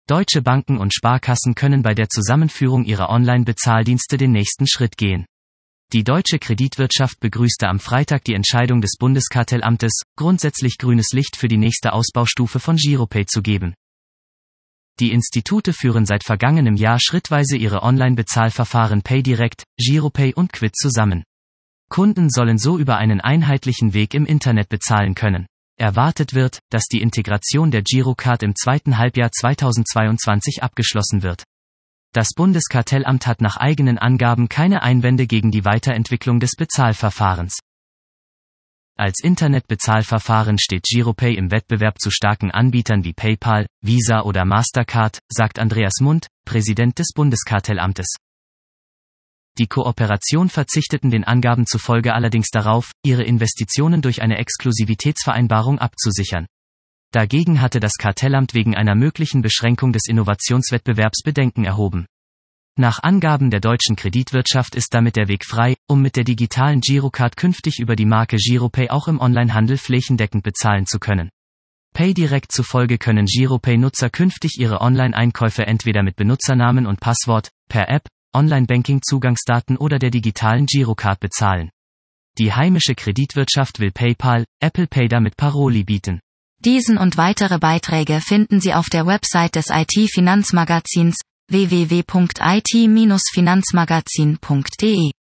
Deutsche Banken und Sparkassen können bei der Zusammenführung ihrer Online-Bezahldienste den nächsten Schritt gehen. Die deutsche Kreditwirtschaft begrüßte am Freitag die Entscheidung des Bundeskartellamtes, grundsätzlich grünes Licht für die nächste Ausbaustufe von Giropay zu geben. Die Institute führen seit vergangenem Jahr schrittweise ihre Online-Bezahlverfahren PayDirect, Giropay und Quid zusammen. Kunden sollen so über einen einheitlichen Weg im Internet bezahlen können. Erwartet wird, dass die Integration der Girocard im zweiten Halbjahr 2022 abgeschlossen wird. Das Bundeskartellamt hat nach eigenen Angaben keine Einwände gegen die Weiterentwicklung des Bezahlverfahrens. Als Internetbezahlverfahren steht Giropay im Wettbewerb zu starken Anbietern wie PayPal, Visa oder Mastercard, sagt Andreas Mund, Präsident des Bundeskartellamtes. Die Kooperation verzichteten den Angaben zufolge allerdings darauf, ihre Investitionen durch eine Exklusivitätsvereinbarung abzusichern. Dagegen hatte das Kartellamt wegen einer möglichen Beschränkung des Innovationswettbewerbs Bedenken erhoben. Nach Angaben der deutschen Kreditwirtschaft ist damit der Weg frei, um mit der digitalen Girocard künftig über die Marke Giropay auch im Onlinehandel flächendeckend bezahlen zu können. PayDirect zufolge können Giropay-Nutzer künftig ihre Online-Einkäufe entweder mit Benutzernamen und Passwort, per App, Online-Banking-Zugangsdaten oder der digitalen Girocard bezahlen. Die heimische Kreditwirtschaft will PayPal, Apple Pay damit Paroli bieten. Diesen und weitere Beiträge finden Sie auf der Website des IT-Finanzmagazins www.it-finanzmagazin.de.